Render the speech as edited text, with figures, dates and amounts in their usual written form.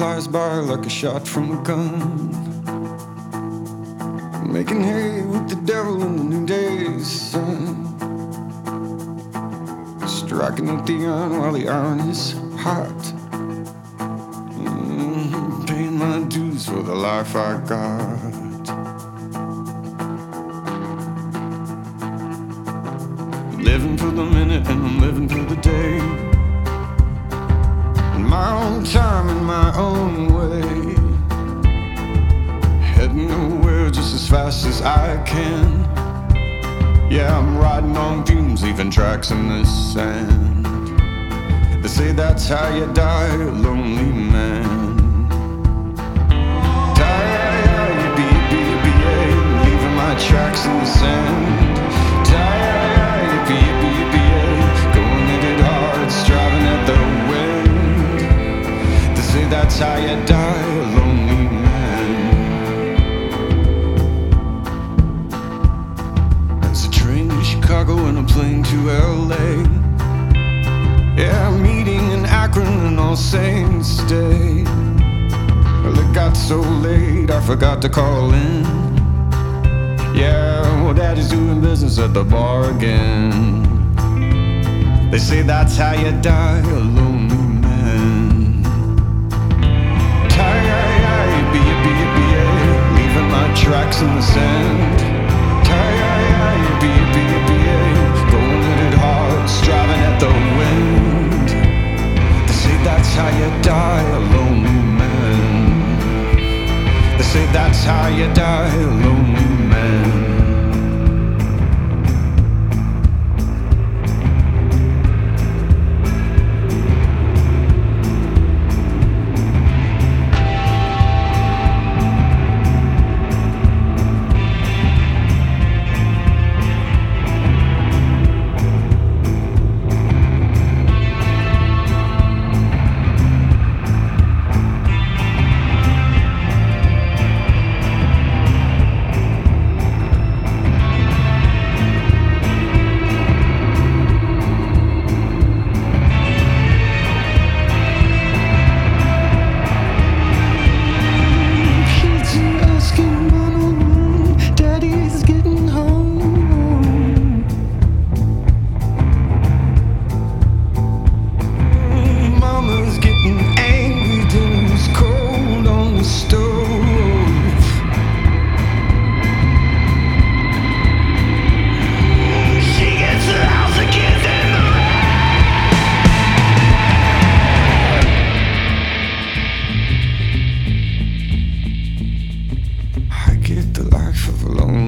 flies by like a shot from a gun. Making hay with the devil in the noonday sun. Striking at the iron while the iron is hot. Paying my dues for the life I got. Living for the minute and I'm living for the day. In my own time, in my own way. Heading nowhere just as fast as I can. Yeah, I'm riding on fumes, leaving tracks in the sand. They say that's how you die, a lonely man. Die, yippee, leaving my tracks in the sand. Die, yippee, going at it hard, striving at the wind. They say that's how you die, a lonely man. There's a train to Chicago and a plane to LA. Yeah, I'm meeting in Akron and All Saints Day. Well, it got so late I forgot to call in. Yeah, well, Daddy's doing business at the bar again. They say that's how you die, a lonely man. Yippee, leaving my tracks in the sand. Yippee, going at it hard, striving at the wind. They say that's how you die, a lonely man. They say that's how you die, a lonely man. Of a lonely